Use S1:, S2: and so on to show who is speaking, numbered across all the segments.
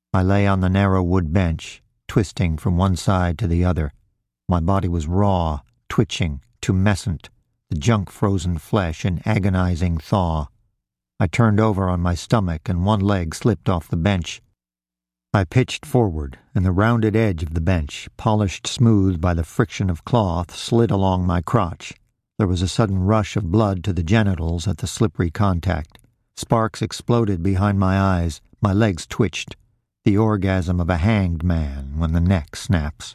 S1: I lay on the narrow wood bench, twisting from one side to the other. My body was raw, twitching, tumescent, the junk-frozen flesh in agonizing thaw. I turned over on my stomach and one leg slipped off the bench. I pitched forward, and the rounded edge of the bench, polished smooth by the friction of cloth, slid along my crotch. There was a sudden rush of blood to the genitals at the slippery contact. Sparks exploded behind my eyes. My legs twitched. The orgasm of a hanged man when the neck snaps.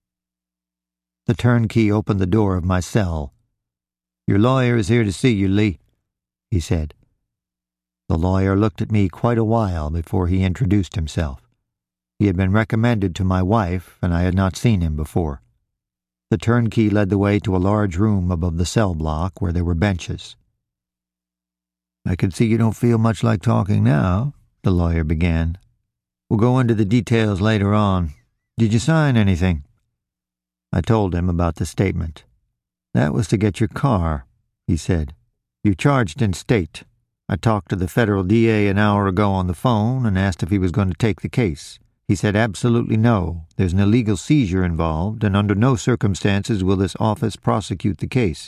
S1: The turnkey opened the door of my cell. "Your lawyer is here to see you, Lee," he said. The lawyer looked at me quite a while before he introduced himself. He had been recommended to my wife, and I had not seen him before. The turnkey led the way to a large room above the cell block where there were benches. "I can see you don't feel much like talking now," the lawyer began. "We'll go into the details later on. Did you sign anything?" I told him about the statement. "That was to get your car," he said. "You're charged in state. I talked to the federal DA an hour ago on the phone and asked if he was going to take the case. He said absolutely no. There's an illegal seizure involved, and under no circumstances will this office prosecute the case."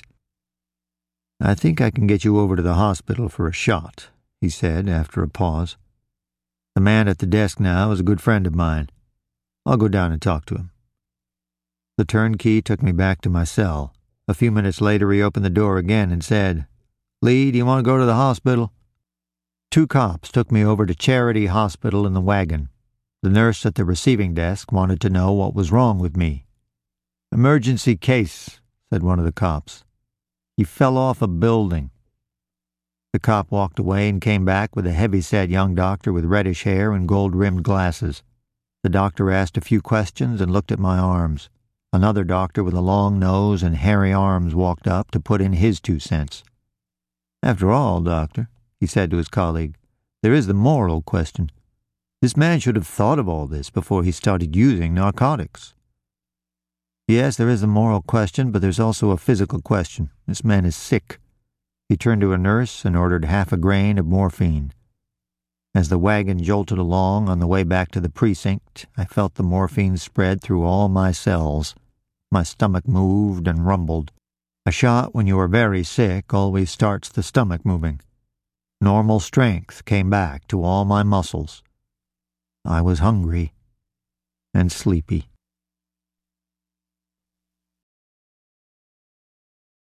S1: "I think I can get you over to the hospital for a shot," he said after a pause. "The man at the desk now is a good friend of mine. I'll go down and talk to him." The turnkey took me back to my cell. A few minutes later he opened the door again and said, "Lee, do you want to go to the hospital?" 2 cops took me over to Charity Hospital in the wagon. The nurse at the receiving desk wanted to know what was wrong with me. "Emergency case," said one of the cops. "He fell off a building." The cop walked away and came back with a heavy-set young doctor with reddish hair and gold-rimmed glasses. The doctor asked a few questions and looked at my arms. Another doctor with a long nose and hairy arms walked up to put in his 2 cents. "After all, doctor," he said to his colleague, "there is the moral question. This man should have thought of all this before he started using narcotics." "Yes, there is a moral question, but there's also a physical question. This man is sick." He turned to a nurse and ordered half a grain of morphine. As the wagon jolted along on the way back to the precinct, I felt the morphine spread through all my cells. My stomach moved and rumbled. A shot when you are very sick always starts the stomach moving. Normal strength came back to all my muscles. I was hungry and sleepy.